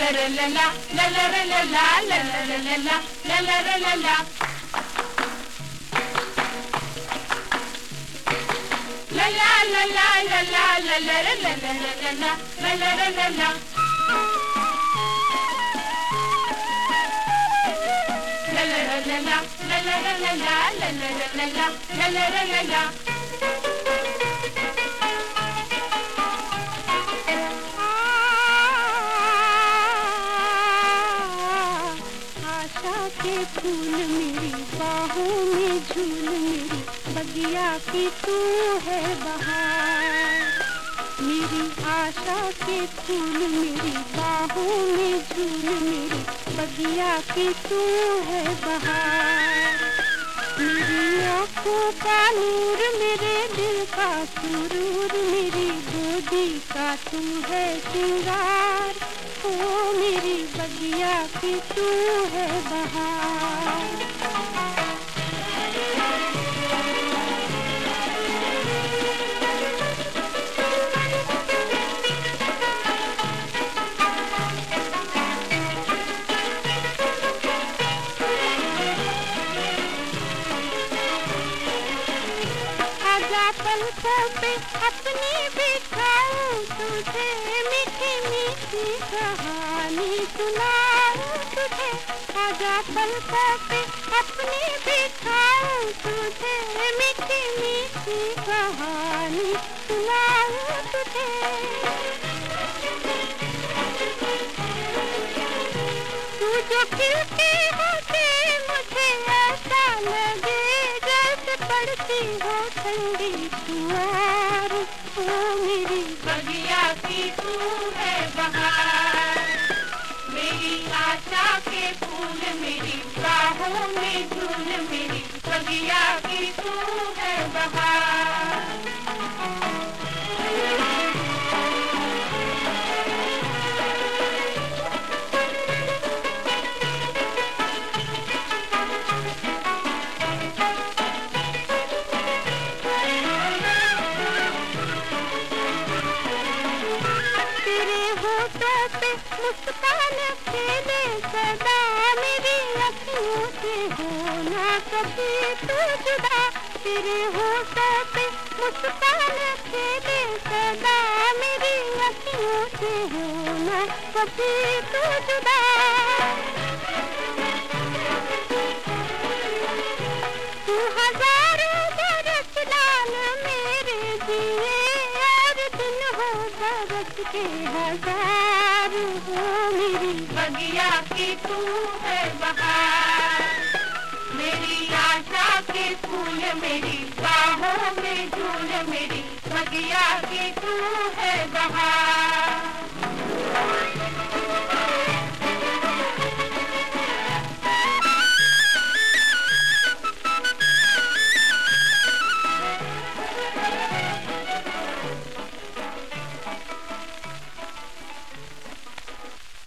आशा के फूल मेरी बाहों में झूल, मेरी बगिया की तू है बहार। मेरी आशा के फूल मेरी बाहों में झूल, मेरी बगिया की तू है बहार। मेरी आँखों का नूर, मेरे दिल का सुरूर, मेरी गोदी का तू है सिंगार। ओ मेरी बगिया की तू है बहार। पलकों पे अपनी बिठाऊं तुझे, मीठी मीठी कहानी सुनाऊं तुझे। आजा पलकों पे अपनी बिठाऊं तुझे, मीठी मीठी कहानी सुनाऊं तुझे। तू जो खिलती होती मुझे ऐसा लगे जैसे पड़ती हो ठंडी फुहार। ओ मेरी बगिया की तू है बहार। मेरी आशा के फूल मेरी बाहों में झूल, मेरी बगिया की तू है बहार। पे मुस्कान खेले सदा, मेरी अखियों से हो ना कभी तू जुदा। तेरे होठों पे मुस्कान खेले सदा, मेरी अखियों से हो ना कभी तू जुदा। तू हजारों बरस लाल मेरे जिए, और दिन हो बरस के हजार। हो मेरी बगिया की तू है बहार। मेरी आशा के फूल मेरी बाहों में झूल, मेरी बगिया की तू है बहार।